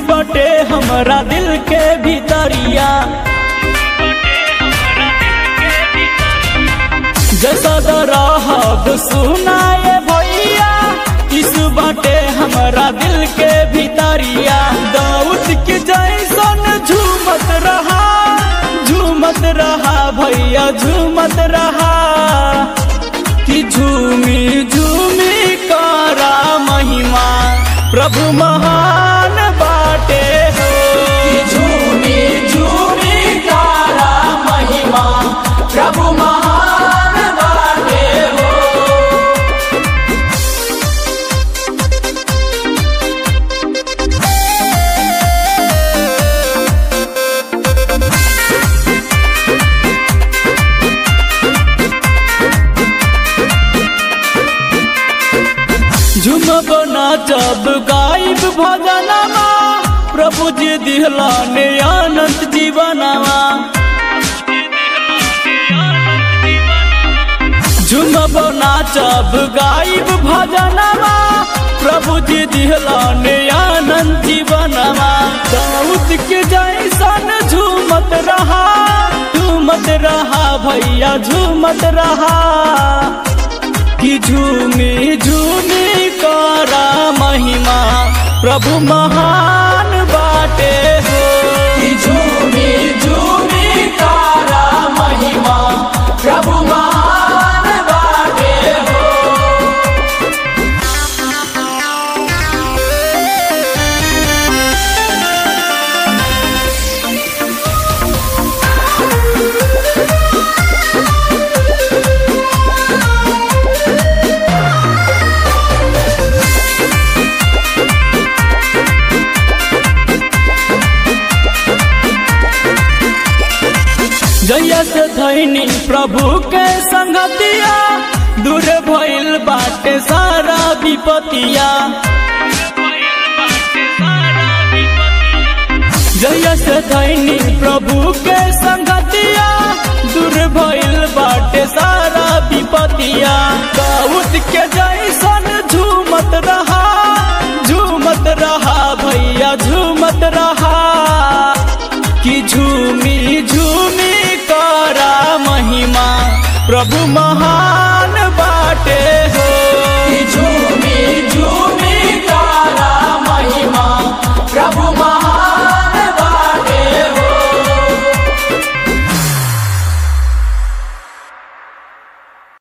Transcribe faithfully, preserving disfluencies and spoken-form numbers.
बटे हमरा दिल के भीतरिया। जैसा रहब सुनाए भैया, यीशु बटे हमरा दिल के भीतरिया। दाऊद के जैसन झूमत रहा, झूमत रहा भैया झूमत रहा, कि झूमी झूमी करा महिमा प्रभु महान बाटे हो। कि झूमी झूमी करा महिमा प्रभु महान बाटे हो। झूमब नाचब गाइब भजनमा, प्रभु जी दिहलाने अनंत जीवनवा। झूमब नाचब गाइब भजनमा, प्रभु जी दिहलाने अनंत जीवनवा। दाऊद के जैसन झूमत रहा, झूमत रहा भैया झूमत रहा, कि झूमी झूमी करा महिमा प्रभु महान बाटे हो। कि झूमी झूमी करा महिमा प्रभु महान बाटे हो। जैया से धैनी प्रभु के संगतिया, दूर भइल बाटे सारा विपतिया। जैया से धैनी प्रभु के संगतिया, दूर भइल बाटे सारा विपतिया। दाऊद के जैसन झूमत रहा, झूमत रहा भैया झूमत रहा, कि झूमी झूमी करा महिमा प्रभु महान